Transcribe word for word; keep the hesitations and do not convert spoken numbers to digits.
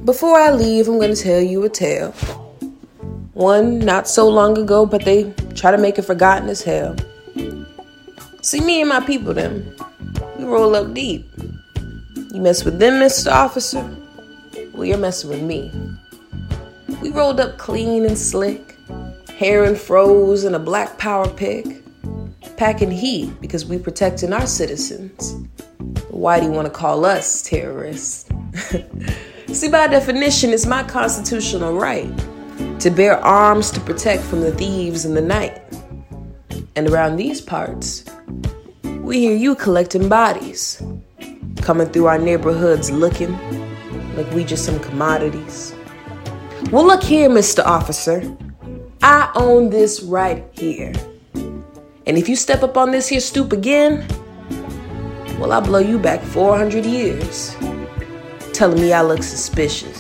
Before I leave, I'm going to tell you a tale. One not so long ago, but they try to make it forgotten as hell. See, me and my people, them, we roll up deep. You mess with them, Mister Officer, well, you're messing with me. We rolled up clean and slick, hair and froze and a black power pick, packing heat because we protecting our citizens. Why do you want to call us terrorists? See, by definition, it's my constitutional right to bear arms to protect from the thieves in the night. And around these parts, we hear you collecting bodies, coming through our neighborhoods looking like we just some commodities. Well, look here, Mister Officer. I own this right here. And if you step up on this here stoop again, well, I'll blow you back four hundred years, telling me I look suspicious.